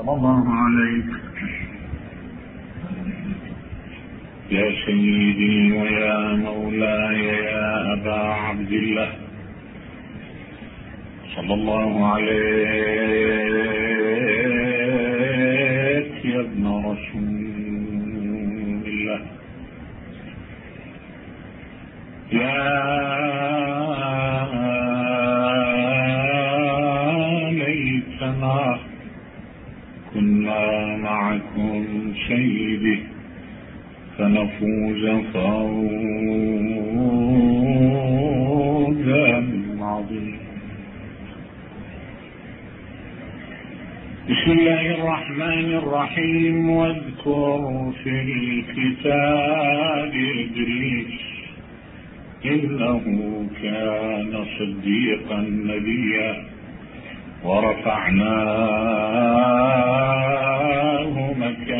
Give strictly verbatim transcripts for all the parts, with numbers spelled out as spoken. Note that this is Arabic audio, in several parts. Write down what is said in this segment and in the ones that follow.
صلى الله عليك يا سيدي ويا مولاي يا أبا عبد الله صلى الله عليك يا ابن رسول الله. يا ليتنا كنا معكم سيدي فنفوز فوزا عظيما. بسم الله الرحمن الرحيم. واذكر في الكتاب إدريس إنه كان صديقا نبيا ورفعناه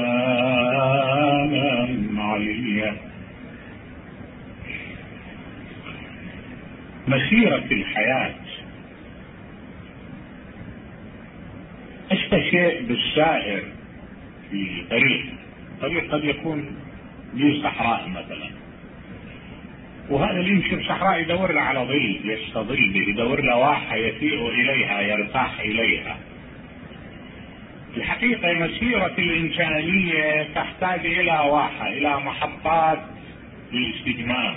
مكانا عليا. مسيرة الحياة أشبه شيء بالسائر في طريق طريق قد يكون لي صحراء مثلا، وهذا اللي يمشي بصحراء يدور له على ظل يستظل به، يدور له واحة يسيء إليها يرتاح إليها. الحقيقة مسيرة الإنسانية تحتاج إلى واحة، إلى محطات للاستجمام.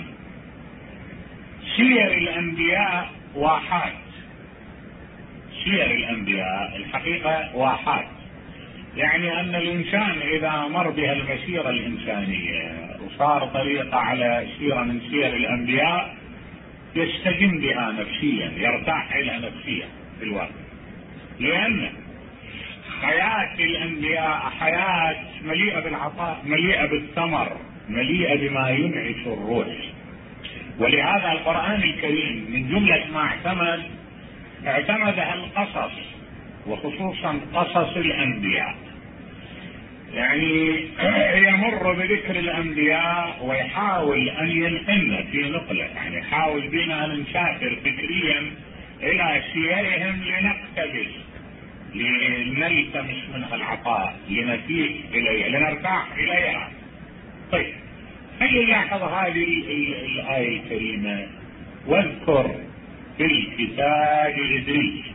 سير الأنبياء واحات، سير الأنبياء الحقيقة واحات، يعني أن الإنسان إذا مر بها المسيرة الإنسانية وصار طريقة على سيرة من سير الأنبياء يستجم بها نفسيا، يرتاح إلى نفسيا في الواقع، لأن حياة الأنبياء حياة مليئة بالعطاء، مليئة بالثمر، مليئة بما ينعش الروح. ولهذا القرآن الكريم من جملة ما اعتمد اعتمدها القصص، وخصوصا قصص الأنبياء، يعني يمر بذكر الأنبياء ويحاول أن ينقلنا في نقله، يعني يحاول بنا أن نسافر فكريا إلى سيرهم لنقتبس، لنلتمس منها العطاء، لنفيق إليها، لنرتاح إليها. طيب هل نلاحظ هذه الآية الكريمة: واذكر في الكتاب إدريس.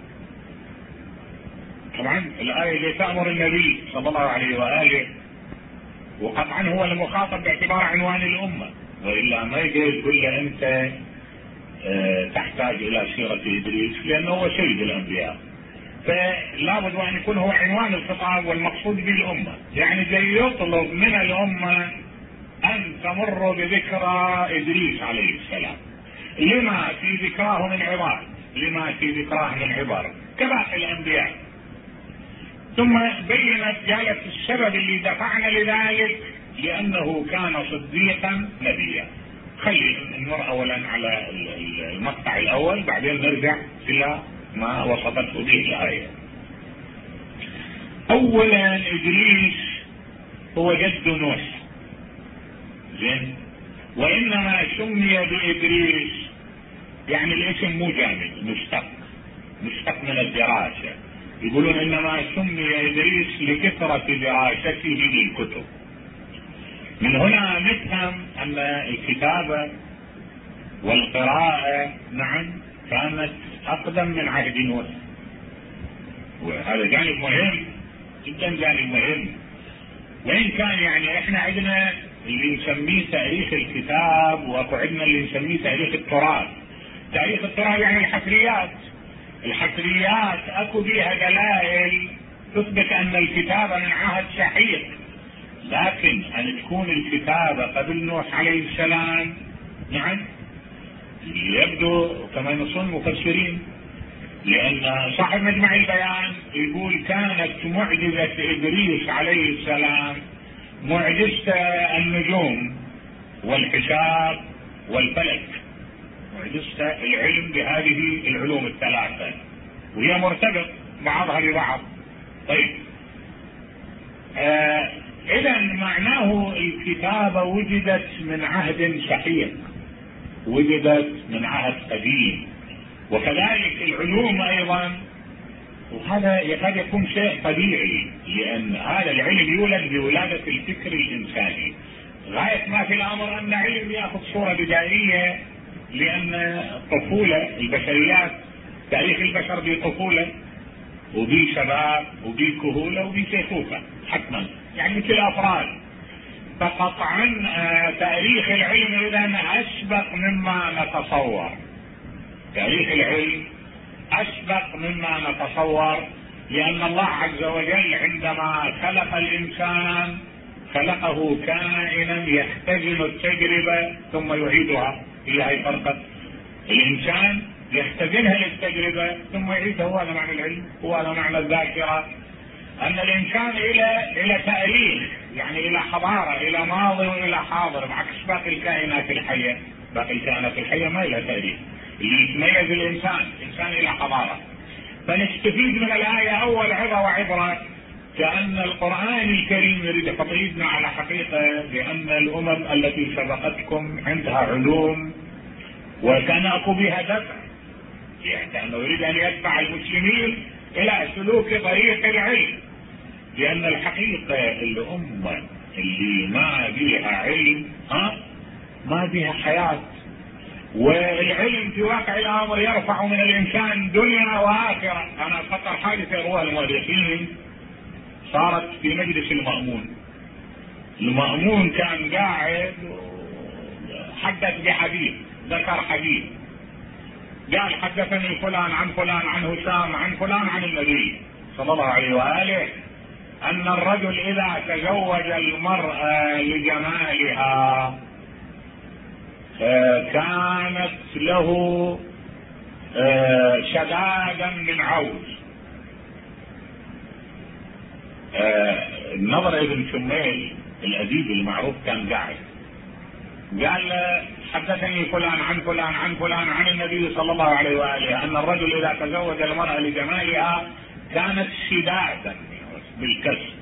طبعا الآية اللي تأمر النبي صلى الله عليه وآله، وقطعا هو المخاطب باعتبار عنوان الأمة، وإلا ما يقدر يقول له أنت اه تحتاج إلى سيرة إدريس، لأنه هو سيد الأنبياء، فلا بد أن يكون هو عنوان الخطاب والمقصود به الأمة. يعني جاي يطلب من الأمة أن تمر بذكرى إدريس عليه السلام، لما في ذكراه من عبر، لما في ذكراه من عبر كباقي الأنبياء. ثم بينت قالت السبب اللي دفعنا لذلك لأنه كان صديقا نبيا. خلي نمر أولا على المقطع الأول بعدين نرجع إلى ما وصفته به الآية. أولا إدريس هو جد نوح، زين، وإنما سمي بإدريس يعني الاسم مو جامد، مشتق مشتق من الدراسة. يقولون إنما سمي إدريس لكثرة دراسته للكتب. من هنا نفهم أن الكتابة والقراءة نعم كانت أقدم من عهد نوح، وهذا جانب مهم جدا، جانب مهم. وإن كان يعني إحنا عندنا اللي نسميه تاريخ الكتاب، واكو عندنا اللي نسميه تاريخ التراث. تاريخ التراث يعني الحفريات، الحفريات اكو بيها دلائل تثبت ان الكتابة من عهد شحيح، لكن ان تكون الكتابة قبل نوح عليه السلام نعم يبدو كما ينصون المفسرين، لان صاحب مجمع البيان يقول كانت معجزة ادريس عليه السلام معجزة النجوم والحساب والفلك، معجزة العلم بهذه العلوم الثلاثة، وهي مرتبط بعضها ببعض. طيب آه اذا معناه الكتابة وجدت من عهد شحيح، وجدت من عهد قديم، وكذلك العلوم ايضا وهذا يكاد يكون شيء طبيعي، لأن هذا العلم يولد بولادة الفكر الإنساني. غاية ما في الأمر أن علم يأخذ صورة بدائية، لأن الطفولة البشريات تاريخ البشر بطفولة وبشباب وبكهولة وبشيخوخة حتما، يعني مثل الأفراد. فقطعا تاريخ العلم إذا أسبق مما نتصور، تاريخ العلم أسبق مما نتصور، لأن الله عز وجل عندما خلق الإنسان خلقه كائنا يختزن التجربة ثم يعيدها. هي هي فرقة الإنسان، يختزنها للتجربة ثم يعيدها. هو هذا معنى العلم، هو هذا معنى الذاكرة، أن الإنسان إلى إلى تاريخ، يعني إلى حضارة، إلى ماضي وإلى حاضر، بعكس باقي الكائنات الحية. باقي الكائنات الحية ما إلى تاريخ. اللي يتميز الإنسان، الإنسان إلى حضارة. فنستفيد من الآية أول عظة وعبرة، كأن القرآن الكريم يريد يقيدنا على حقيقة بأن الأمم التي سبقتكم عندها علوم وكان أكو بها دفع، يعني كأنه يريد أن يدفع المسلمين إلى سلوك طريق العلم، لأن الحقيقة الأمة اللي ما بها علم ها ما بها حياة. والعلم في واقع الأمر يرفع من الإنسان دنيا وآخرة. أنا أتذكر حادثة رواه المؤرخين صارت في مجلس المأمون. المأمون كان قاعد حدث بحديث، ذكر حديث، قال حدثني فلان عن فلان عن هشام عن فلان عن النبي صلى الله عليه وآله أن الرجل إذا تزوج المرأة لجمالها كانت له شدادا من عوز. النضر ابن شميل الأديب المعروف كان قاعد قال حدثني فلان عن فلان عن فلان عن النبي صلى الله عليه وآله أن الرجل إذا تزوج المرأة لجمالها كانت شدادا بالكسر.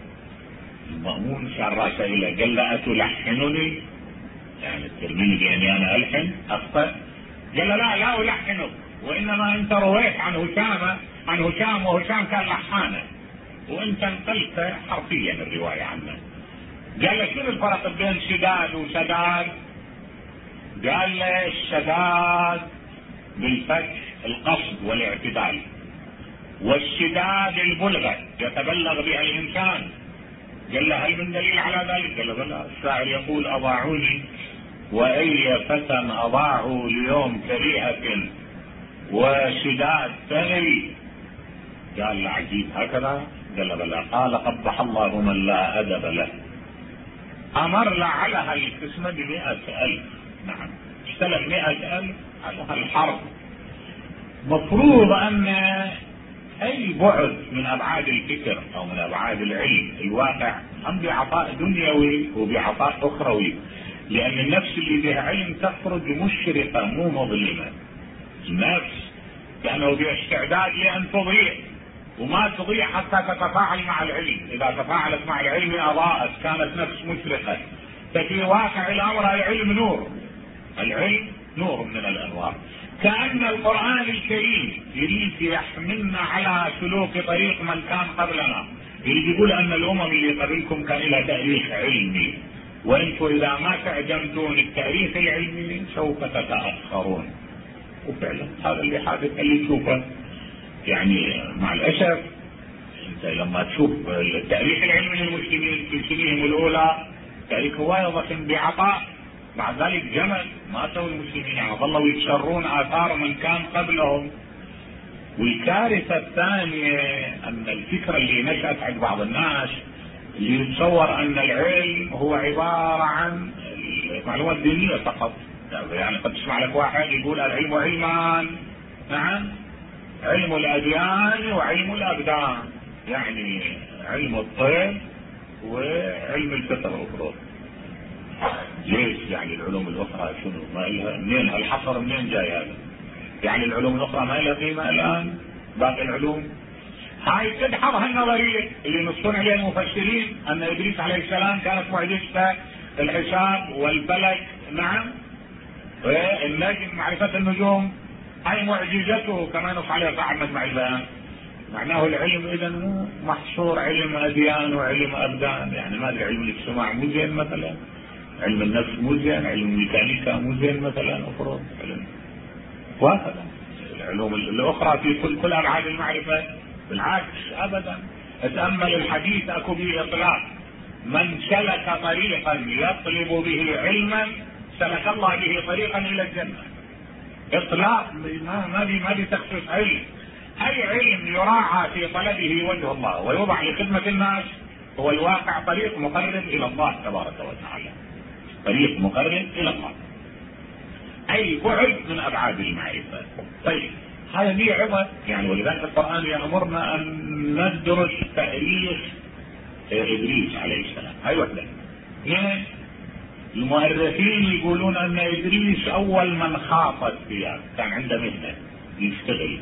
المأمون شار راسه إليه قال له أتلحنني؟ يعني ترميني بأني أنا ألحن أخطأ؟ قال له لا لا ألحنك، وإنما أنت رويت عن هشام عن هشام وهشام كان لحانا، وأنت انقلت حرفيا الرواية عنه. قال له شنو الفرق بين شداد وسداد؟ قال له الشداد بالفتح القصد والاعتدال، والشداد البلغة يتبلغ بها الإنسان. قال له هل من دليل على ذلك؟ قال له بلى، الشاعر يقول أضاعوني وأي فتى أضاعوا ليوم كريهة وشداد ثغري. قال له عجيب هكذا؟ قال له بلى. قال قبح الله من لا أدب له. أمر لعلها القسمة بمئة ألف. نعم اشتلت مئة ألف على الحرب. مفروض أن أي بعد من أبعاد الفكر أو من أبعاد العلم الواقع أم بعطاء دنيوي وبعطاء أخروي، لأن النفس اللي بها علم تخرج مشرقة مو مظلمة. النفس كأنه بها استعداد لأن تضيع، وما تضيع حتى تتفاعل مع العلم. إذا تفاعلت مع العلم أضاءت، كانت نفس مشرقة. ففي واقع الأمر العلم نور، العلم نور من الأنوار. كأن القرآن الكريم يريد يحملنا على سلوك طريق من كان قبلنا، يريد يقول أن الأمم اللي قبلكم كان لها تاريخ علمي، وأنتم إذا ما تعجمتون التاريخ العلمي سوف تتأخرون. وفعلا هذا اللي حادث اللي تشوفه. يعني مع الأسف أنت لما تشوف التاريخ العلمي للمسلمين في سنيهم الأولى تاريخ هواية ضخم بعطاء، بعد ذلك جمل ماتوا المسلمين، يعني ظلوا يتشرون آثار من كان قبلهم. والكارثة الثانية أن الفكرة اللي نشأت عند بعض الناس اللي يتصور أن العلم هو عبارة عن معلومات دينية فقط. يعني قد تسمع لك واحد يقول العلم علمان، نعم، علم الأديان وعلم الأبدان، يعني علم الطب وعلم الفطر والفروض. ليش يعني العلوم الأخرى شنو ما لها؟ منين الحصر منين جاي هذا؟ يعني العلوم الأخرى ما لها قيمة الآن؟ باقي العلوم هاي تدحضها النظرية اللي نصون عليها المفسرين أن إدريس عليه السلام كانت معجزته الحساب والفلك، نعم، والنجم معرفة النجوم هاي معجزته كما نص عليها صاحب مجمع البيان. معناه العلم اذا مو محصور علم اديان وعلم ابدان، يعني ما ادري علم الاجتماع مو زين مثلا، علم النفس مو زين، علم الميكانيكا مو زين مثلا، افرض علم وهكذا العلوم الاخرى في كل كل ابعاد المعرفه. بالعكس ابدا، اتامل الحديث اكو به اطلاق: من سلك طريقا يطلب به علما سلك الله به طريقا الى الجنه. اطلاق، ما ما بي ما بتخصيص علم. اي علم يراعى في طلبه وجه الله ويوضع لخدمه الناس هو الواقع طريق مقرب الى الله تبارك وتعالى، طريق مقرب الى الله، اي بعد من ابعاد المعرفه. طيب هذا ليه عظه يعني، ولذلك القران يامرنا ان ندرس تاريخ ادريس عليه السلام. هاي وحده. اثنين، المؤرخين يقولون ان ادريس اول من خاط الثياب، كان عنده مهنه يشتغل.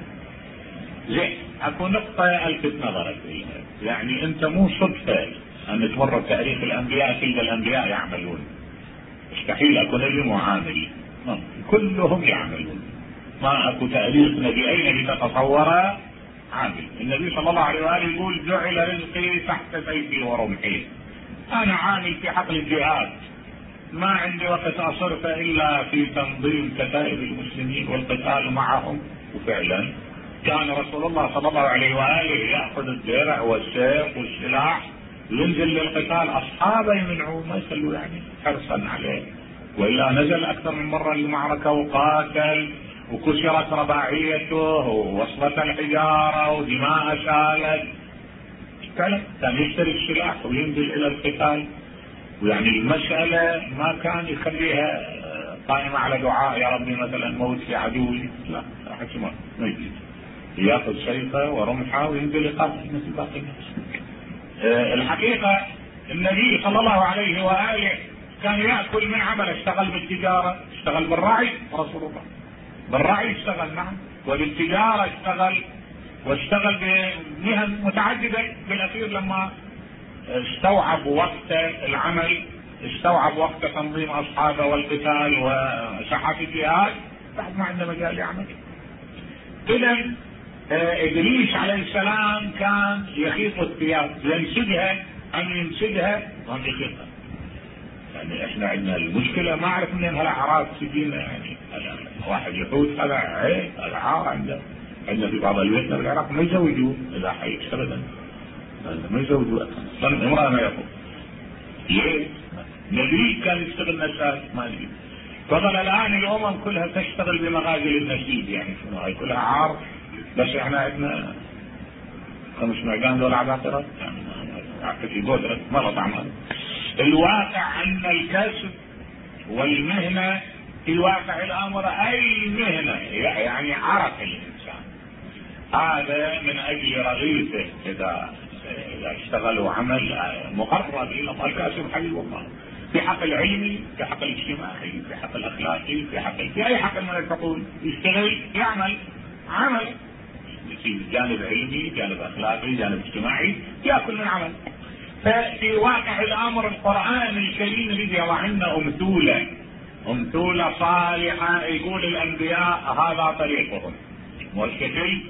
زين، اكو نقطه الفت نظرك فيها، يعني انت مو صدفه ان تمر بتاريخ الانبياء تلقى الانبياء يعملون. مستحيل اكو نبي مو عامل، كلهم يعملون. ما اكو تاريخ نبي اي نبي تتصوره عامل. النبي صلى الله عليه واله يقول: جعل رزقي تحت سيفي ورمحي. انا عامل في حقل الجهاد، ما عندي وقت اصرف الا في تنظيم كتائب المسلمين والقتال معهم. وفعلا كان رسول الله صلى الله عليه واله ياخذ الدرع والسيف والسلاح وينزل للقتال، اصحابه يمنعوه ما يخلوه يعني حرصا عليه، والا نزل اكثر من مره للمعركه وقاتل وكسرت رباعيته ووصلت الحجاره ودماء سالت. كان يشتري السلاح وينزل الى القتال، ويعني المساله ما كان يخليها قائمه على دعاء يا ربي مثلا موت في عدوي، لا حتى ما يجي، ياخذ سيفه ورمحه وينزل يقاتل مثل باقي الناس. أه الحقيقه النبي صلى الله عليه واله كان ياكل من عمل، اشتغل بالتجاره، اشتغل بالرعي، رسول الله بالرعي اشتغل، نعم، وبالتجاره اشتغل، واشتغل بمهن متعدده. بالاخير لما استوعب وقت العمل، استوعب وقت تنظيم اصحابه والقتال وساحات الجهاد، بعد ما عنده مجال يعمل. اذا ادريس عليه السلام كان يخيط الثياب، ينسجها ان ينسجها وان يخيطها. يعني احنا عندنا المشكله ما اعرف منين هالاعراض تجينا، يعني واحد يحوت هذا عيب، هذا عار عنده. عندنا في بعض البيوت بالعراق ما يزوجوا اذا حي ابدا، ما يزوجوا اصلا، امراه ما يقول. ليه؟ نبي كان يشتغل نساج ما ادري. فضل الان الامم كلها تشتغل بمغازل النسيج، يعني شنو هاي كلها عار. بس احنا عندنا خمس معجان دول عباقرة، يعني في قدرة مرض اعمال. الواقع ان الكسب والمهنة في واقع الامر اي مهنة يعني عرف الانسان، هذا من اجل رغيفه اذا اذا اشتغلوا عمل مقرب الى الله. الكاسب حبيب الله في حق العلمي، في حق الاجتماعي، في حق الاخلاقي، في حق في اي حق من الحقوق يشتغل يعمل عمل في جانب علمي، جانب اخلاقي، جانب اجتماعي، ياكل من عمل. ففي واقع الامر القران الكريم يريد يضع لنا امثوله، امثوله صالحه، يقول الانبياء هذا طريقهم والشكل،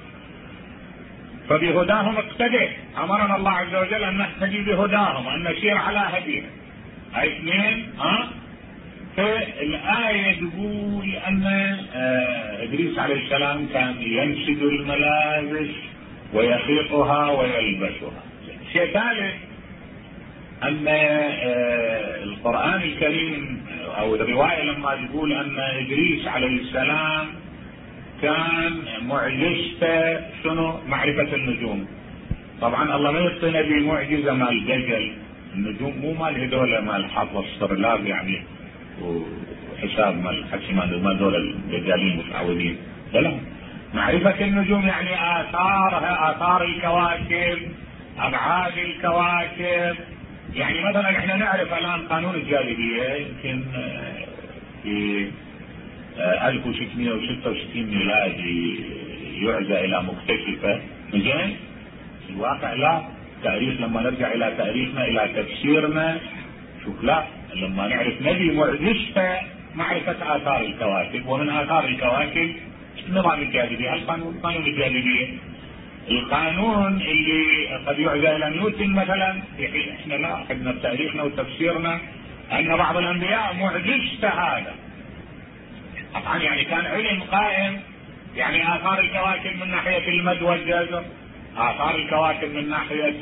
فبهداهم اقتدي. امرنا الله عز وجل ان نهتدي بهداهم، ان نسير على هديهم. هاي اثنين. ها فالايه تقول ان ادريس عليه السلام كان ينسج الملابس ويخيطها ويلبسها. شيء ثالث ان القران الكريم او الروايه لما تقول ان ادريس عليه السلام كان معجزته شنو؟ معرفة النجوم. طبعا الله ما يعطي نبي معجزة مال دجل، النجوم مو مال هذول مال حظ الصرلاب يعني وحساب مال حكي مال دول الدجالين متعودين، لا، معرفة النجوم يعني آثارها، آثار الكواكب، أبعاد الكواكب. يعني مثلا احنا نعرف الآن قانون الجاذبية يمكن في ألف وستمائة وستة وستين ميلادي يعزى الى مكتشفة. زين، في الواقع لا. تاريخ لما نرجع الى تاريخنا الى تفسيرنا شوف، لا، لما نعرف نبي معجزته معرفة اثار الكواكب، ومن اثار الكواكب نظام الجاذبية، القانون قانون الجاذبية. القانون اللي قد يعزى الى نيوتن مثلا، في حين احنا لا، اخذنا بتاريخنا وتفسيرنا ان بعض الانبياء معجزته هذا. طبعا يعني كان علم قائم، يعني اثار الكواكب من ناحيه المد والجزر، اثار الكواكب من ناحيه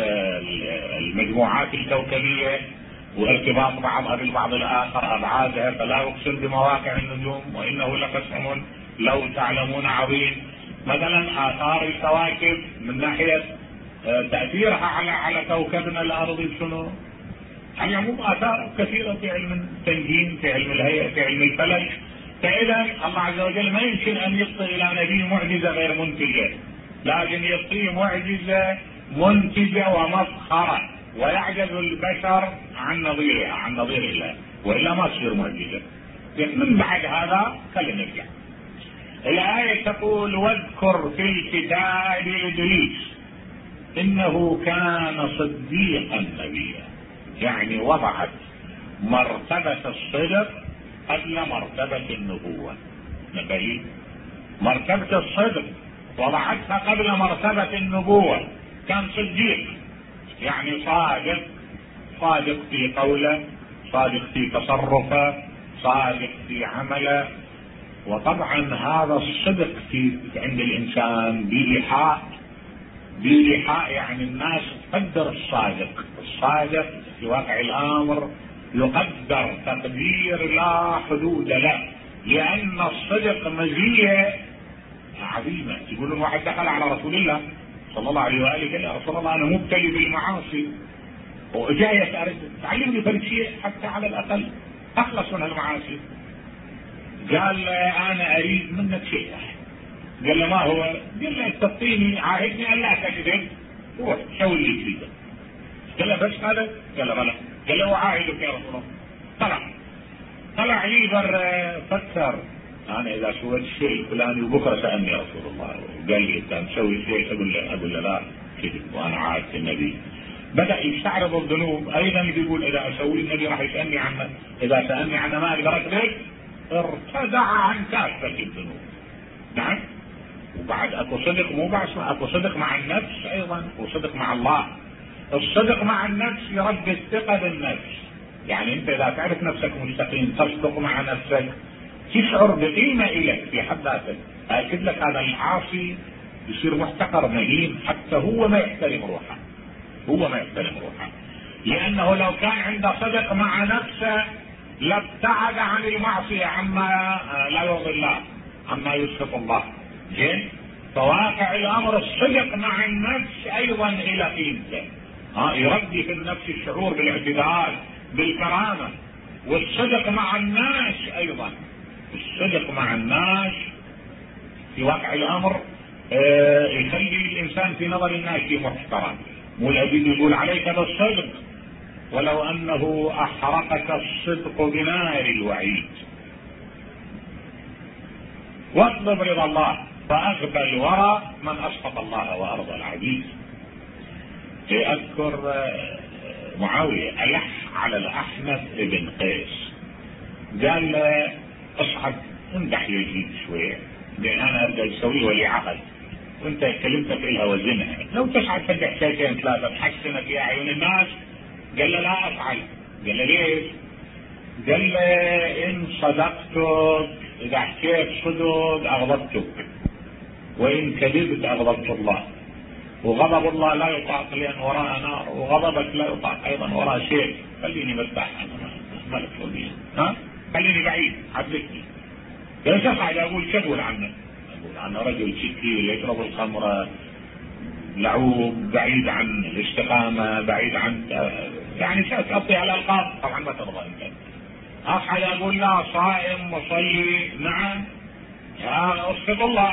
المجموعات الكوكبيه وارتباط بعضها بالبعض الاخر، ابعادها، فلا اقسم بمواقع النجوم وانه لقسم لو تعلمون عظيم. مثلا اثار الكواكب من ناحيه تاثيرها على على كوكبنا الارضي شنو؟ يعني مو اثار كثيره في علم التنجيم، في علم الهيئه، في علم الفلك. فاذا الله عز وجل ما يمكن ان يعطي الى نبي معجزه غير منتجه، لازم يعطيه معجزه منتجه ومفخره، ويعجز البشر عن نظيرها، عن نظير الله، والا ما تصير معجزه. من بعد هذا خلينا نرجع. الآية تقول: واذكر في الكتاب إدريس إنه كان صديقا نبيا. يعني وضعت مرتبة الصدق قبل مرتبة النبوة. نبي مرتبة الصدق وضعتها قبل مرتبة النبوة. كان صديق يعني صادق، صادق في قوله، صادق في تصرفه، صادق في عمله. وطبعا هذا الصدق في عند الانسان بإيحاء، بإيحاء يعني الناس تقدر الصادق. الصادق في واقع الامر يقدر تقدير لا حدود له، لان الصدق مزيه عظيمه. يقولون واحد دخل على رسول الله صلى الله عليه واله قال: يا رسول الله انا مبتلي بالمعاصي وجاي اريد تعلمني كل شيء حتى على الاقل اخلص من المعاصي. قال: انا اريد منك شيء. قال له: ما هو؟ قال له: تعطيني، عاهدني ان لا تكذب، روح سوي اللي تريده. قال له: بس هذا؟ قال له: بلى. قال له: اعاهدك يا رسول الله. طلع طلع لي بر فكر: انا اذا سويت الشيء الفلاني وبكره سالني يا رسول الله وقال لي انت مسوي شيء، اقول له اقول له لا كذب وانا عاهدت النبي. بدا يستعرض الذنوب. ايضا بيقول: اذا اسوي النبي راح يسالني عنه، اذا سالني عنه ما اقدر اكذب. ارتدع عن كافه الذنوب. نعم. وبعد اكو صدق، مو بس اكو صدق مع النفس ايضا، وصدق مع الله. الصدق مع النفس يربي الثقه بالنفس. يعني انت اذا تعرف نفسك مستقيم، تصدق مع نفسك، تشعر بقيمه اليك في حد ذاتك. اكد لك هذا العاصي يصير محتقر مهين، حتى هو ما يحترم روحه، هو ما يحترم روحه، لانه لو كان عنده صدق مع نفسه لابتعد عن المعصيه، عما لا يرضي الله، عما يسخط الله. زين؟ فواقع الامر الصدق مع النفس ايضا الى قيمته. ها يربي في النفس الشعور بالاعتدال، بالكرامه. والصدق مع الناس ايضا، الصدق مع الناس في واقع الامر آه يخلي الانسان في نظر الناس محترم. والأديب يقول: عليك بالصدق ولو انه احرقك الصدق بنار الوعيد، واطلب رضا الله فاغبى الورى من اسقط الله وارضى العزيز. اذكر معاويه الح على الاحنف بن قيس، قال له: اصعد امدح يزيد شويه، لان انا ابدا اسوي ولي عقل، وانت كلمتك الها وزنها، لو تصعد تمدح شيئين ثلاثه تحسنك في اعين الناس. قال له: لا افعل. قال له: ليش؟ قال له: ان صدقتك، اذا حكيت صدق اغضبتك، وان كذبت اغضبت الله، وغضب الله لا يطاق لان وراء نار، وغضبك لا يطاق ايضا وراء شيء. خليني مرتاح، انا ملك ولي، ها خليني بعيد، عبدتني. ليش اصعد اقول شبول عنه؟ اقول عنه رجل شكيل يشرب الخمره، لعوب، بعيد عن الاستقامه، بعيد عن يعني شيء تقضي على الالقاب. طبعا ما ترضى انت. اصعد اقول: لا، صائم مصلي، نعم، يا اسقط الله.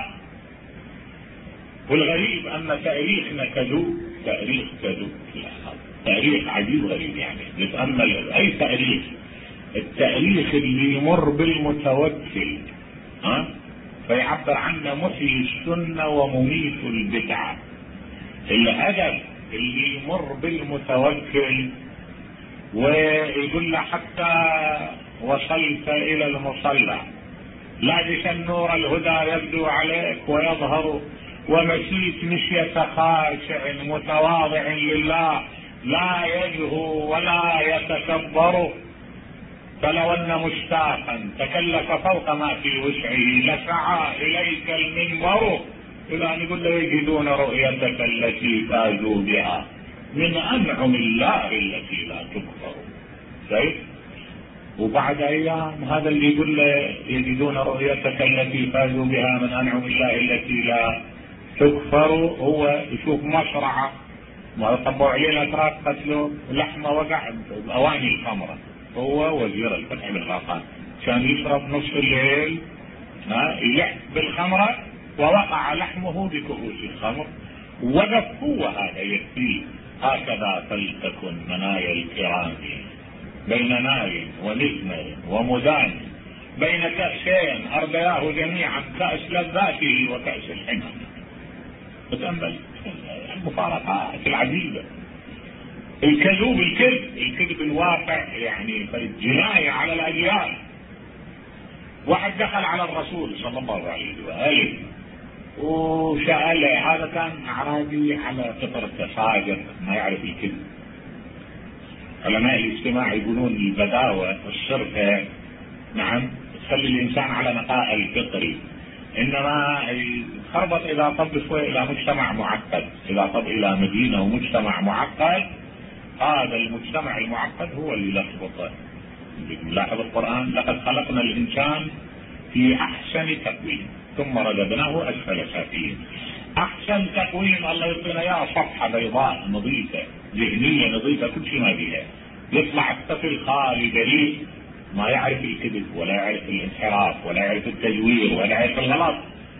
والغريب ان تاريخنا كذوب، تاريخ كذوب، تاريخ عجيب غريب. يعني نتامل اي تاريخ، التاريخ اللي يمر بالمتوكل ها فيعبر عنه محيي السنه ومميت البدعه. الهدف اللي يمر بالمتوكل ويقول له: حتى وصلت الى المصلى لابسا نور الهدى يبدو عليك ويظهر ومشيت مشية خاشع متواضع لله لا يجهو ولا يتكبر، فلو ان مشتاقا تكلف فوق ما في وسعه لسعى اليك المنبر، الى ان يقول له يجدون رؤيتك التي فازوا بها من انعم الله التي لا تكفر. شايف؟ وبعد ايام هذا اللي يقول له يجدون رؤيتك التي فازوا بها من انعم الله التي لا تكفر، هو يشوف مشرعه ما طبوا عليه الاتراك قتلوا لحمه وقع باواني الخمره، هو وزير الفتح بن غطان كان يشرب نصف الليل يلح بالخمره ووقع لحمه بكؤوس الخمر، وقف هو هذا يكفيه. هكذا فلتكن منايا الكرام بين ناي ومزمر ومدان، بين كأسين أرضياه جميعا، كأس لذاته وكأس الحمى. تتأمل المفارقات العجيبة، الكذوب الكذب الكذب الواقع، يعني جناية على الأجيال. واحد دخل على الرسول صلى الله عليه وآله وسأله، هذا كان أعرابي على فطرة صادق ما يعرف الكذب. علماء الاجتماع يقولون البداوة الصرفة نعم تخلي الإنسان على نقاء الفطري، إنما خربط إذا طب شوي إلى مجتمع معقد، إذا طب إلى مدينة ومجتمع معقد، هذا المجتمع المعقد هو اللي لخبطه. نلاحظ القرآن لقد خلقنا الإنسان في أحسن تقويم ثم رددناه أسفل سافلين. أحسن تقويم الله يعطينا إياه صفحة بيضاء نظيفة، ذهنية نظيفة، كل شيء ما فيها. يطلع الطفل خالي بريء ما يعرف الكذب ولا يعرف الانحراف ولا يعرف التزوير ولا يعرف الغلط.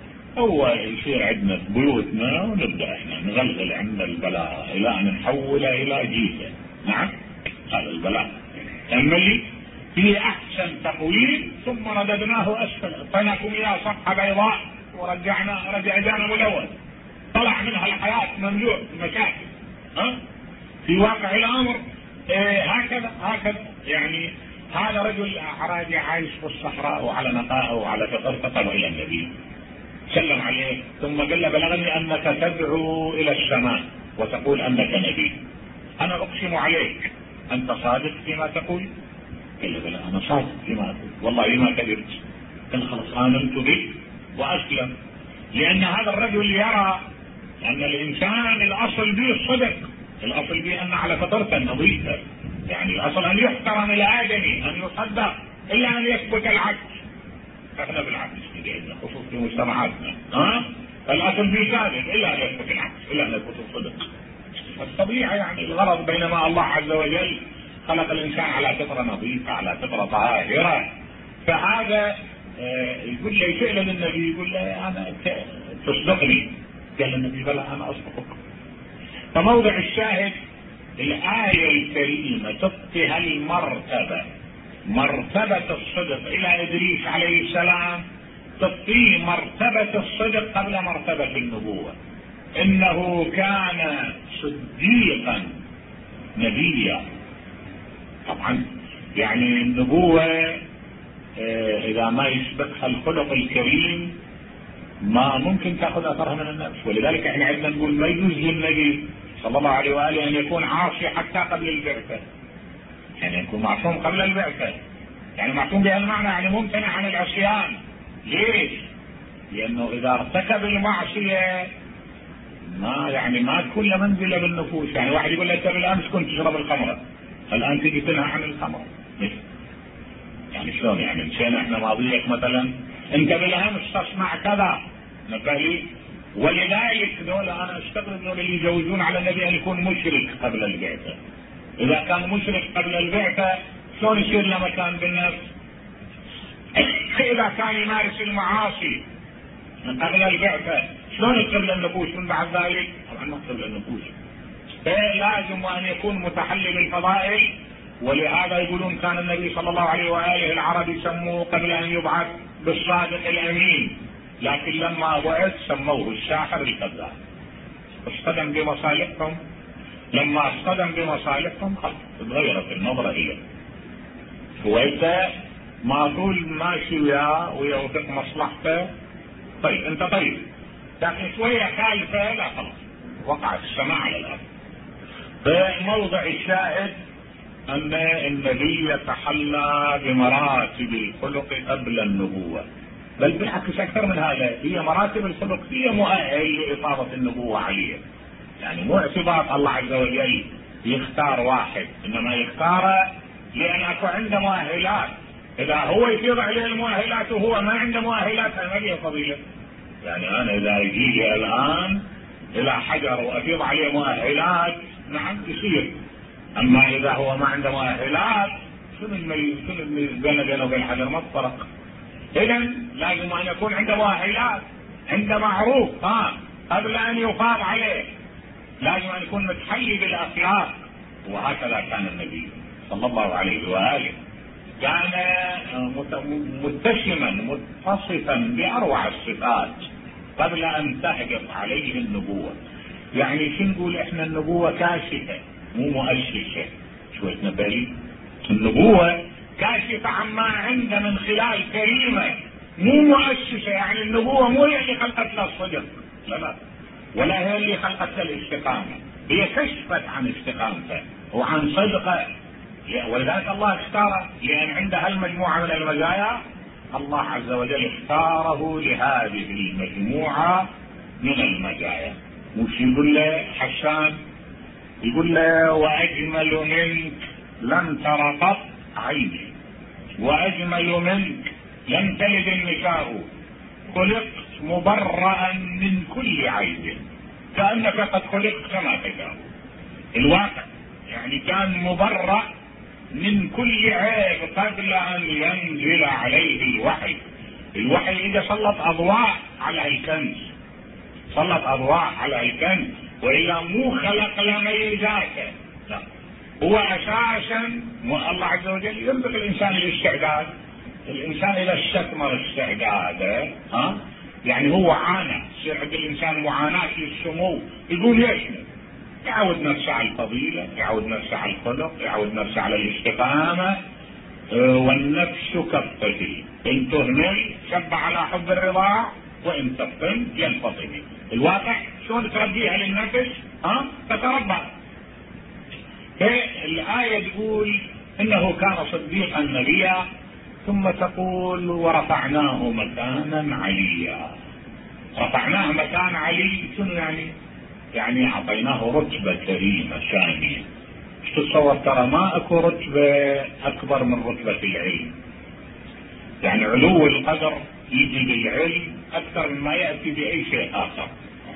هو يصير عندنا بيوتنا ونبدأ احنا نغلغل عند البلاء إلى أن نحوله إلى جيزة. نعم هذا البلاء. أملي في أحسن تقويم ثم رددناه أسفل، أعطيناكم إياه صفحة بيضاء ورجعنا رجع جانا ملون، طلع منها الحياة مملوء المشاكل. ها في واقع الأمر إيه هكذا هكذا يعني. هذا رجل أعرابي عايش في الصحراء وعلى نقاء وعلى فطر، فطلع إلى النبي سلم عليه ثم قال له بلغني أنك تدعو إلى السماء وتقول أنك نبي، أنا أقسم عليك أنت صادق فيما تقول؟ قال له بلى أنا صادق فيما أقول والله ما كذبت. قال خلاص آمنت بك وأسلم. لأن هذا الرجل يرى أن الإنسان الأصل به الصدق، الأصل به أن على فطرة نظيفة، يعني الأصل أن يحترم الآدمي أن يصدق إلا أن يثبت العكس. احنا بالعكس نجينا خصوصا في مجتمعاتنا، ها الأصل به كاذب إلا أن يثبت العكس، إلا أن يثبت الصدق. الطبيعة يعني الغرض، بينما الله عز وجل خلق الإنسان على فطرة نظيفة على فطرة طاهرة. فهذا يقول لي سئل النبي يقول له أنا تصدقني؟ قال النبي بلى أنا أصدقك. فموضع الشاهد الآية الكريمة تعطيها المرتبة، مرتبة الصدق إلى إدريس عليه السلام، تعطيه مرتبة الصدق قبل مرتبة النبوة. إنه كان صديقا نبيا. طبعا يعني النبوة إذا ما يسبقها الخلق الكريم ما ممكن تأخذ أثرها من النفس. ولذلك احنا عندنا نقول ما يجوز للنبي صلى الله عليه وآله أن يكون عاصي حتى قبل البعثة، يعني يكون معصوم قبل البعثة. يعني معصوم بهذا المعنى يعني ممتنع عن العصيان. ليش؟ لأنه إذا ارتكب المعصية ما يعني ما تكون له منزلة بالنفوس. يعني واحد يقول لك بالأمس كنت تشرب الخمرة الآن تجي تنهى عن الخمر، يعني شلون؟ يعني مشينا احنا ماضيك مثلا انت بالأمس تصنع كذا نبالي. ولذلك دول انا استغرب دول اللي يجوزون على النبي ان يكون مشرك قبل البعثة. اذا كان مشرك قبل البعثة شلون يصير له مكان بالنفس؟ اذا كان يمارس المعاصي من قبل البعثة شلون يقبل النفوس من بعد ذلك؟ طبعا ما يقبل النفوس. فلازم ان يكون متحلل بالفضائل. ولهذا يقولون كان النبي صلى الله عليه وآله العرب يسموه قبل ان يبعث بالصادق الامين، لكن لما بعث سموه الساحر الكذاب. اصطدم بمصالحهم، لما اصطدم بمصالحهم تغيرت النظرة اليه. هو انت ما طول ماشي وياه ويوفق مصلحته، طيب انت طيب لكن شوية خالفة لا خلاص وقعت السماء على الأرض. فموضع الشاهد أن النبي يتحلى بمراتب الخلق قبل النبوة، بل بالعكس أكثر من هذا، هي مراتب الخلق هي مؤهل لإفاضة النبوة عليه. يعني مو اعتبار الله عز وجل يختار واحد، إنما يختار لأن أكو عنده مؤهلات. إذا هو يفيض عليه المؤهلات وهو ما عنده مؤهلات ما ليه فضيلة. يعني أنا إذا يجي الآن إلى حجر وأفيض عليه مؤهلات نعم يصير، أما إذا هو ما عنده مؤهلات شنو اللي بينه بينه وبين الحجر ما تفرق. إذا لازم أن يكون عنده مؤهلات، عنده معروف ها قبل أن يفاض عليه، لازم أن يكون متحلي بالأخلاق. وهكذا كان النبي صلى الله عليه وآله، كان متسما متصفا بأروع الصفات قبل أن تهجم عليه النبوة. يعني شو نقول احنا؟ النبوة كاشفة مو مؤسسة. شوية نبالي النبوة كاشفة عما عند من خلال كريمة مو مؤسسة. يعني النبوة مو هي اللي خلقت له الصدق، لا لا، ولا هي اللي خلقت له الاستقامة، هي كشفت عن استقامته وعن صدقه. ولذلك الله اختاره لأن عنده هالمجموعة من المزايا. الله عز وجل اختاره لهذه المجموعة من المزايا. مش يقول له حسان، يقول له وأجمل منك لم تر قط عيني، وأجمل منك لم تلد النساء، خلقت مبرأ من كل عيب، كأنك قد خلقت كما تشاء. الواقع يعني كان مبرأ من كل عيب قبل أن ينزل عليه الوحي. الوحي إذا سلط أضواء على الكنز، سلط أضواء على الكنز، وإلا مو خلق لميزاته. لا، هو أساسا الله عز وجل يرزق الإنسان الاستعداد. الإنسان إذا استثمر استعداده ها يعني هو عانى، يصير عند الإنسان معاناة للسمو، يقول يشمل يعود نفسه على الفضيلة، يعود نفسه على الخلق، يعود نفسه على الاستقامة. والنفس كالطفل إن تهمل شب على حب الرضاع، وإن تفطن ينفطم. الواقع شلون تربيها للنفس؟ ها تتربى. الآية تقول إنه كان صديقا نبيا، ثم تقول ورفعناه مكانا عليا. رفعناه مكان علي شنو يعني؟ يعني أعطيناه رتبة كريمة ثانية. تتصور ترى ما أكو رتبة أكبر من رتبة العلم. يعني علو القدر يجي بالعلم أكثر مما يأتي بأي شيء آخر.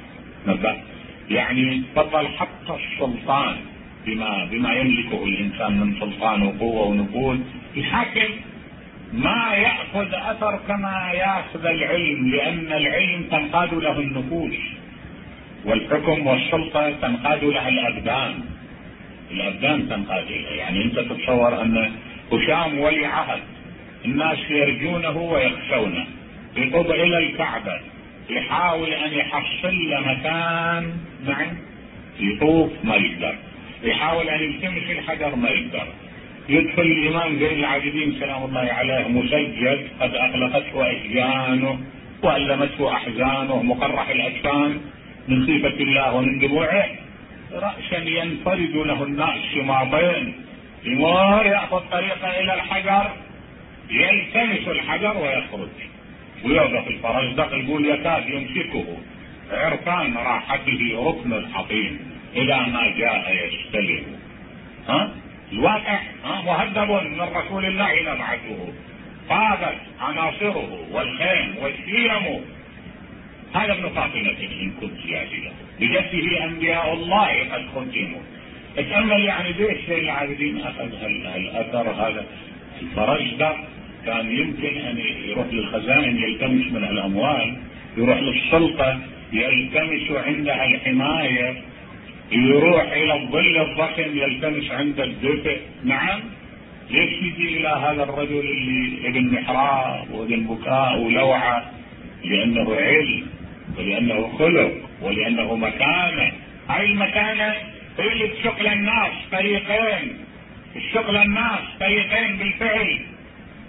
يعني تفضل حتى السلطان بما بما يملكه الإنسان من سلطان وقوة ونفوذ يحكم ما يأخذ أثر كما يأخذ العلم، لأن العلم تنقاد له النفوس، والحكم والسلطة تنقاد لها الأبدان. الأبدان تنقاد لها. يعني أنت تتصور أن هشام ولي عهد، الناس يرجونه ويخشونه، يطب إلى الكعبة يحاول أن يحصل له مكان نعم يطوف ما يقدر، يحاول أن يلتمس الحجر ما يقدر، يدخل الإمام زين العابدين سلام الله عليه مسجد قد أغلقته أشجانه وألمته أحزانه مقرح الأجفان من خيفة الله ومن دموعه، رأسا ينفرد له الناس شماطين، يمر يأخذ طريقه إلى الحجر يلتمس الحجر ويخرج ويوقف الفرزدق يقول يكاد يمسكه عرفان راحته ركن الحطيم إذا ما جاء يستلم. ها الواقع ها مهذب من رسول الله نبعثه، طابت عناصره والخيم والشيم. هذا ابن فاطمة إن كنت جاهلا بجده أنبياء الله قد ختموا. اتأمل يعني ليش زين العابدين أخذ هالأثر هذا. الفرزدق كان يمكن أن يروح للخزائن يلتمس من الأموال، يروح للسلطة يلتمس عندها الحماية، يروح إلى الظل الضخم يلتمس عند الدفء. نعم ليش يجي إلى هذا الرجل اللي ابن محراب وابن بكاء ولوعة؟ لأنه علم ولأنه خلق ولأنه مكانة. هاي المكانة هي اللي تشق للناس طريقين، تشق للناس طريقين بالفعل.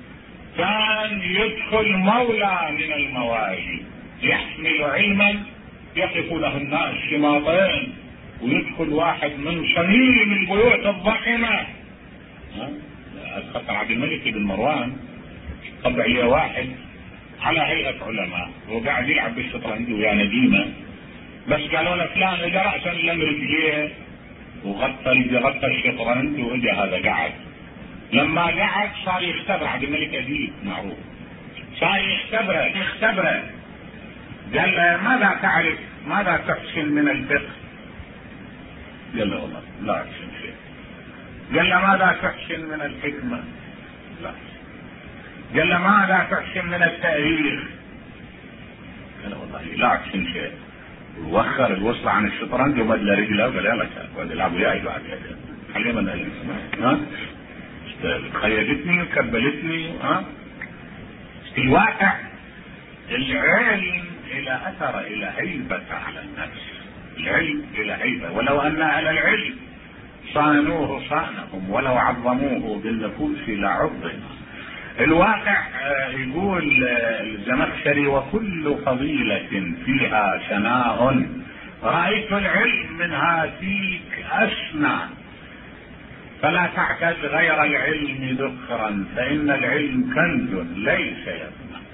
كان يدخل مولى من الموالي يحمل علما يقف له الناس شماطين ويدخل واحد من صميم البيوت الضخمة. الخطر عبد الملك بن مروان طبع لي واحد على هيئة علماء وقاعد يلعب بالشطرنج ويا نديمة، بس قالوا له فلان اجى رأسا لم رجليه وغطى غطى الشطرنج واجى هذا قاعد. لما قعد صار يختبر، عبد الملك اديب معروف، صار يختبره يختبره قال له ماذا تعرف، ماذا تحسن من الفقه؟ قال له والله لا احسن شيء. قال له ماذا تحسن من الحكمة؟ لا. قال له ماذا تحسن من التاريخ؟ قال له والله لا احسن شيء. ووخر الوصلة عن الشطرنج ومد له رجله وقال يلا تعال العب وياي بعد خلينا من ها خيبتني وكبلتني. ها في الواقع العلم الى اثر الى هيبة على النفس، العلم الى هيبة، ولو ان اهل العلم صانوه صانهم ولو عظموه بالنفوس لعظم. الواقع يقول الزمخشري وكل فضيلة فيها سناء رأيت العلم منها فيك أسنى، فلا تعتد غير العلم ذخرا فإن العلم كنز ليس يفنى.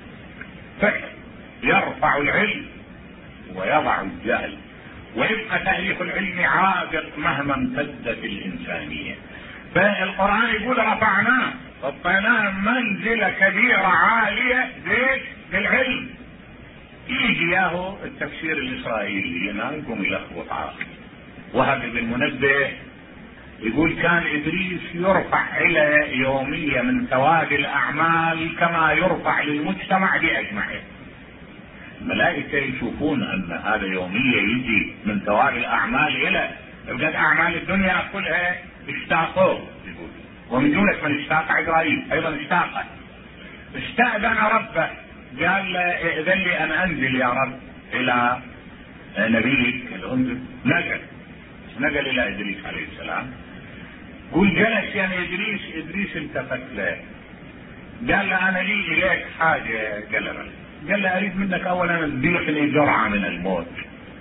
يرفع العلم ويضع الجهل، ويبقى تاريخ العلم عابق مهما امتدت الإنسانية. فالقرآن يقول رفعناه وطيناه منزلة كبيرة عالية بالعلم. يجي ياهو التفسير الإسرائيلي ينقم يلخبط عاقل. وهب بن منبه يقول كان إدريس يرفع إلى يومية من ثواب الأعمال كما يرفع للمجتمع بأجمعه. الملائكة يشوفون أن هذا يومية يجي من ثواب الأعمال إلى بقد أعمال الدنيا كلها اشتاقوا، ومن جملة من اشتاق عزرائيل أيضا اشتاق، استأذن ربه قال إذن لي أن أنزل يا رب إلى نبيك الأنزل. نزل نزل إلى إدريس عليه السلام. قل جلس يعني إدريس. إدريس التفت له قال له أنا لي إليك حاجة. قال له قال له أريد منك أولا تذيقني جرعة من الموت.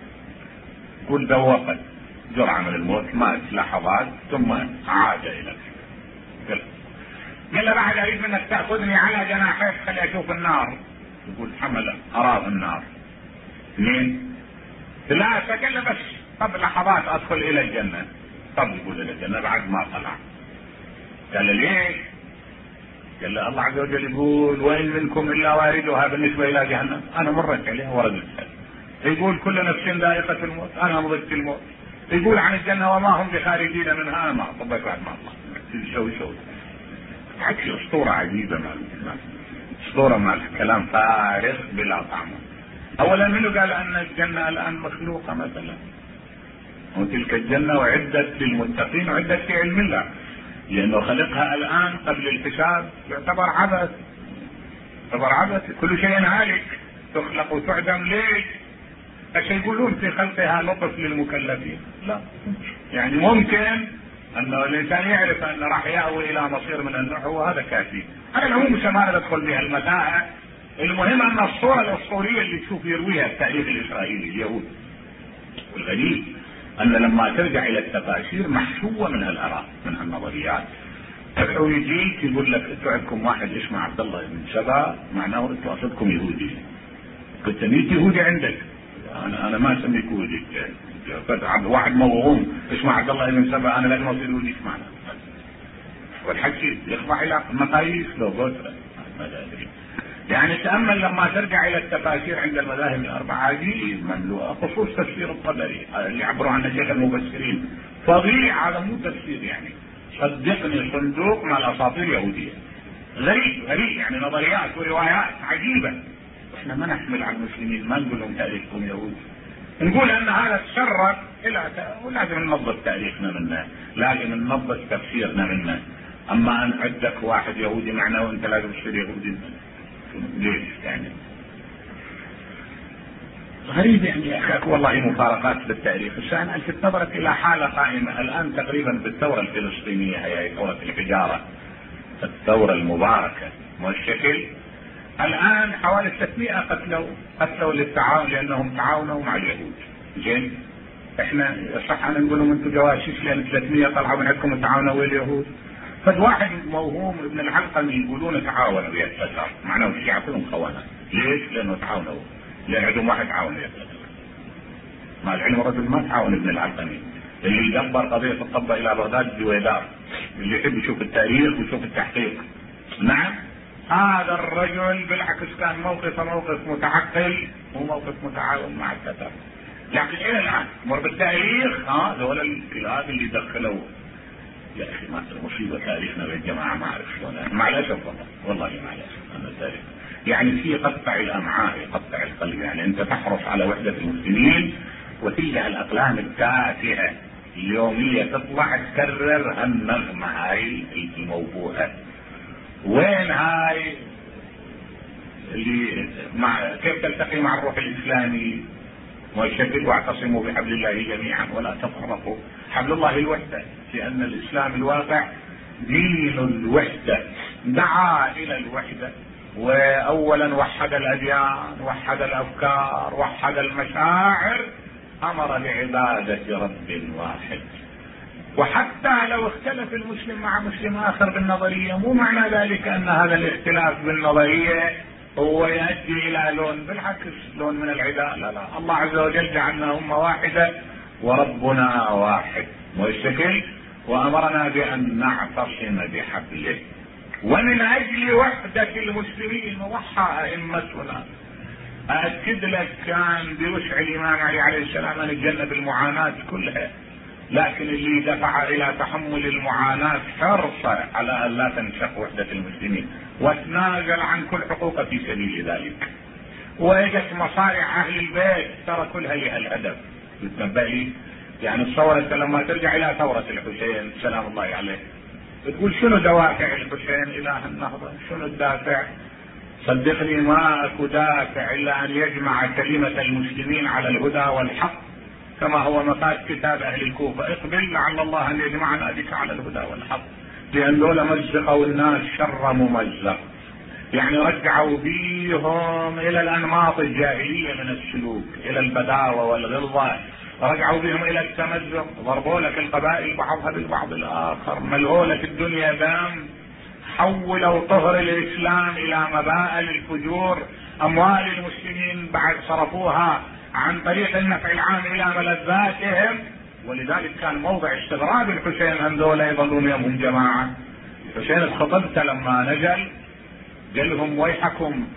قل ذوقت جرعة من الموت مات لحظات ثم عاد إليك. قال قال له بعد أريد منك تأخذني على جناحيك خلي أشوف النار. يقول حمل أراه النار. اثنين ثلاثة قال له بس قبل لحظات أدخل إلى الجنة. طب يقول إلى الجنة بعد ما طلع. قال له ليش؟ قال له الله عز وجل يقول وإن منكم إلا واردها بالنسبة إلى جهنم أنا مرت عليها وردت. يقول كل نفس ذائقة الموت أنا مضيت الموت. يقول عن الجنة وما هم بخارجين منها أنا ما طبيت بعد ما الله شوي شوي. حكي أسطورة عجيبة مع أسطورة مع الكلام فارغ بلا طعم. أولا منه قال أن الجنة الآن مخلوقة مثلا، وتلك الجنة وعدت للمتقين وعدت في علم الله، لأنه خلقها الآن قبل الحساب يعتبر عبث. يعتبر عبث. كل شيء هالك تخلق وتعدم. ليش؟ ايش يقولون في خلقها لطف للمكلفين؟ لا، يعني ممكن انه الانسان يعرف ان راح يأوي الى مصير من النوع وهذا كافي. على العموم مش ما ندخل بها المتاهة. المهم ان الصورة الاسطورية اللي تشوف يرويها التاريخ الاسرائيلي اليهود. والغريب ان لما ترجع الى التفاسير محشوة من هالاراء من هالنظريات. تدعو يجيك يقول لك انتوا عندكم واحد اسمه عبد الله بن سبا معناه انتوا اصلكم يهودي. قلت ميت يهودي عندك؟ انا انا ما اسميك يهودي. واحد موهوم اسمه عبد الله بن سبا انا لازم اصير يهودي. ايش معنى؟ والحكي يخضع الى مقاييس لو قلت ما ادري. يعني تأمل لما ترجع الى التفاسير عند المذاهب الاربعة عجيب مملوءة، خصوص تفسير الطبري اللي يعبروا عنه شيخ المفسرين فظيع. هذا مو تفسير يعني صدقني صندوق مع الاساطير اليهودية. غريب غريب يعني نظريات وروايات عجيبة. احنا ما نحمل على المسلمين ما نقول لهم تاريخكم يهود، نقول ان هذا تشرف الى ولازم ننظف تاريخنا منه، لازم ننظف تفسيرنا منه. اما ان عندك واحد يهودي معنا وانت لازم تصير يهودي ليش يعني؟ غريب يعني اخاك والله مفارقات بالتاريخ. الشان الفت نظرك الى حالة قائمة الان تقريبا بالثورة الفلسطينية، هي ثورة الحجارة الثورة المباركة والشكل الآن حوالي ستمائة قتلوا قتلوا للتعاون لأنهم تعاونوا مع اليهود. زين، احنا صح أنا نقول لهم انتم جواسيس لأن ثلاثمائة طلعوا من عندكم تعاونوا ويا اليهود. فواحد موهوم ابن العلقمي يقولون تعاونوا ويا التتار، معناه الشيعة كلهم خونة. ليش؟ لأنه تعاونوا، لأن عندهم واحد تعاون ويا التتار. مع العلم رجل ما تعاون ابن العلقمي اللي يدبر قضية الطبة إلى بغداد جويدار، اللي يحب يشوف التاريخ ويشوف التحقيق. نعم، هذا الرجل بالعكس كان موقفه موقف متعقل وموقف متعاون مع التتار. لكن الى الان مر بالتاريخ ها ذولا الكلاب اللي دخلوا. يا اخي ما مصيبه تاريخنا يا جماعه، ما اعرف شلون، مع الاسف والله والله مع الاسف انا التاريخ يعني في قطع الامعاء يقطع القلب. يعني انت تحرص على وحده المسلمين وتلقى الاقلام التافهه اليوميه تطلع تكرر هالنغمه هاي الموبوءه. وين هاي اللي مع كيف تلتقي مع الروح الاسلامي؟ وشددوا واعتصموا بحبل الله جميعا ولا تفرقوا. حبل الله الوحده، لان الاسلام الواقع دين الوحده، دعا الى الوحده. واولا وحد الاديان، وحد الافكار، وحد المشاعر، امر بعباده رب واحد. وحتى لو اختلف المسلم مع مسلم اخر بالنظريه، مو معنى ذلك ان هذا الاختلاف بالنظريه هو يؤدي الى لون، بالعكس لون من العداء. لا لا، الله عز وجل جعلنا امه واحده وربنا واحد مستقل، وامرنا بان نعتصم بحبله. ومن اجل وحده المسلمين وضحى ائمتنا. اكد لك كان بوسع الامام علي عليه السلام ان يتجنب المعاناه كلها، لكن اللي دفع الى تحمل المعاناة حرصا على ان لا تنشق وحدة المسلمين، وتنازل عن كل حقوقه في سبيل ذلك. واجت مصارع اهل البيت ترى كلها لها الهدف. تتنبأي يعني الثورة لما ترجع الى ثورة الحسين سلام الله عليه، تقول شنو دوافع الحسين الى النهضة؟ شنو الدافع؟ صدقني ما اكو دافع الا ان يجمع كلمة المسلمين على الهدى والحق، كما هو مقال كتاب اهل الكوفة: اقبل لعل الله ان يجمعنا بك على الهدى والحق. لان دول مزقوا الناس شر ممزق، يعني رجعوا بيهم الى الانماط الجاهلية من السلوك، الى البداوة والغلظة، رجعوا بهم الى التمزق، ضربوا لك القبائل بعضها بالبعض الاخر، ملؤوا لك الدنيا دام، حولوا طهر الاسلام الى مبائل الفجور، اموال المسلمين بعد صرفوها عن طريق النفع العام الى ملذاتهم. ولذلك كان موضع استغراب الحسين ان ذولا يظلون يومهم جماعه. الحسين الخطبته لما نزل قال لهم: ويحكم،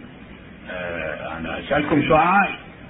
آه انا اسالكم سؤال،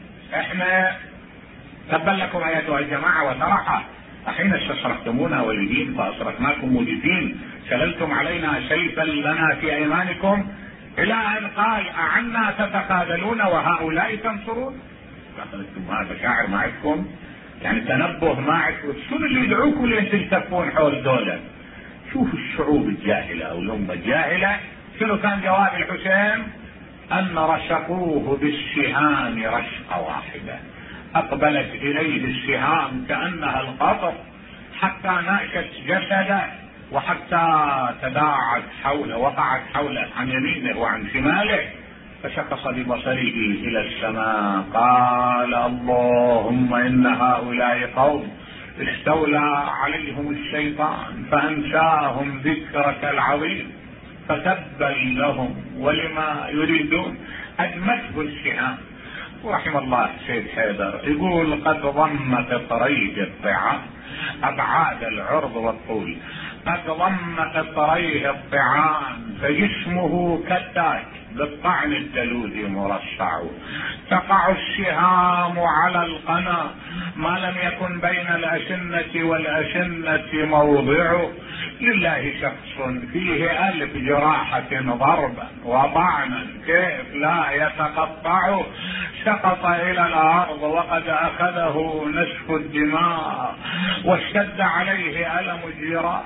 احنا تبا لكم ايتها الجماعه وترحى، احين استصرختمونا ولدين فاصرخناكم موجدين، سللتم علينا سيفا لنا في ايمانكم، الى ان قال: اعنا تتقاتلون وهؤلاء تنصرون؟ انتم هذا شاعر ما عندكم؟ يعني تنبه ما عندكم؟ شنو اللي يدعوكم لين تلتفون حول دولة؟ شوفوا الشعوب الجاهلة او الامة الجاهلة شنو كان جواب الحسين؟ ان رشقوه بالسهام رشقة واحدة، اقبلت اليه السهام كانها القطر حتى ناقشت جسده، وحتى تداعت حوله، وقعت حوله عن يمينه وعن شماله، فشخص ببصره الى السماء قال: اللهم ان هؤلاء قوم استولى عليهم الشيطان فانساهم ذكرك العظيم، فتبا لهم ولما يريدون. ادمته السهام. رحم الله سيد حيدر يقول: قد ضم قطريه الطعام ابعاد العرض والطول، قد ضم قطريه الطعام فجسمه كالتاج بالطعن التلوذ مرصع، تقع السهام على القنا ما لم يكن بين الأشنة والأشنة موضع، لله شخص فيه ألف جراحة ضربا وطعنا كيف لا يتقطع، سقط إلى الأرض وقد أخذه نسف الدماء، واشتد عليه ألم الجراح،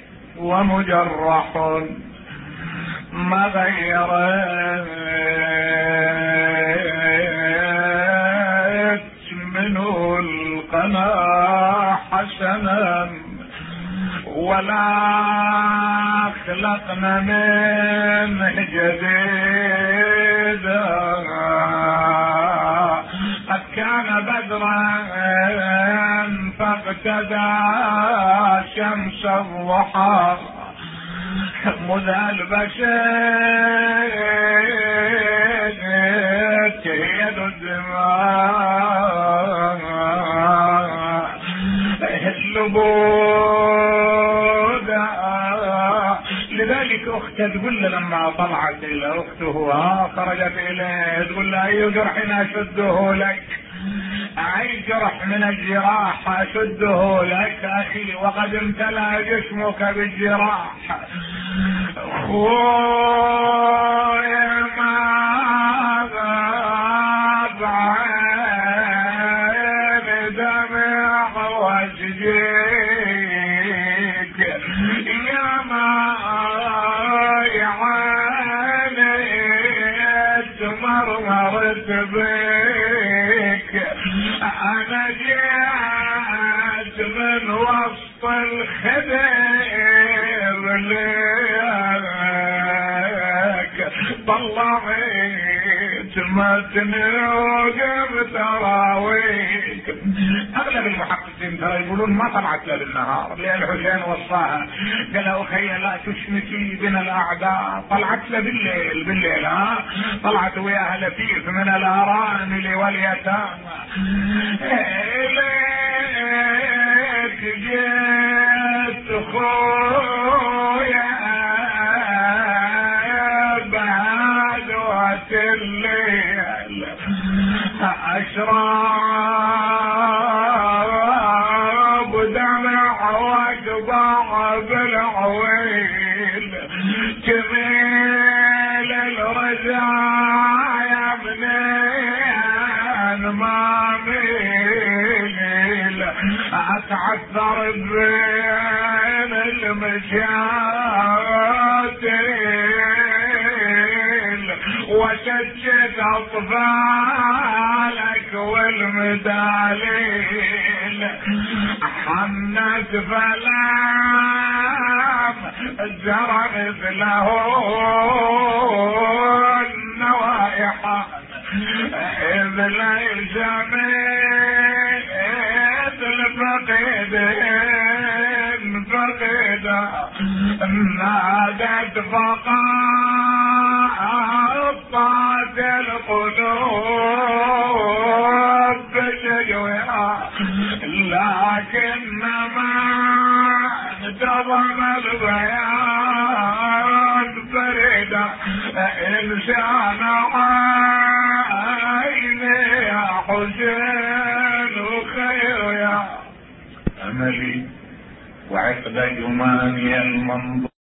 ومجرح ما غيرت منه القنا حسنا، ولا خلقنا من جديد قد كان بدرا فاقتدى شمس الضحى مذ البشر تهيد الدماء اللبود. لذلك اخته تقول له لما طلعت الى اخته خرجت اليه تقول له اي جرح اشده لك، اي جرح من الجراح اشده لك اخي وقد امتلأ جسمك بالجراح. خويا ما غاب عين دمع وجهك يا ما يعاني مرمرت بك. انا جيت من وسط الخدير ليك طلعت متني وقمت اراويك. اغلب المحققين ترى يقولون ما طلعت له بالنهار لان الحسين وصاها قال له اخي لا تشمتي بنا الاعداء، طلعت له بالليل بالليل ها طلعت وياها لفيف من الارامل واليتامى. اليك جيت خويا بهدوة الليل اشرب دمع واقطع بالعويل جميل الرزايا منين ما ميل اتعثر بين المشاتل وشجت اطفالك والمداليل حنت فلام زرعت له النوائح اذ ليس مثل الفقيدين فقيدا نادت فقاطعت القلوب بشجوها لكنما انتظم البيان فريدا انسان عيني يا حسين وخير يا املي وعقد يماني المنظور.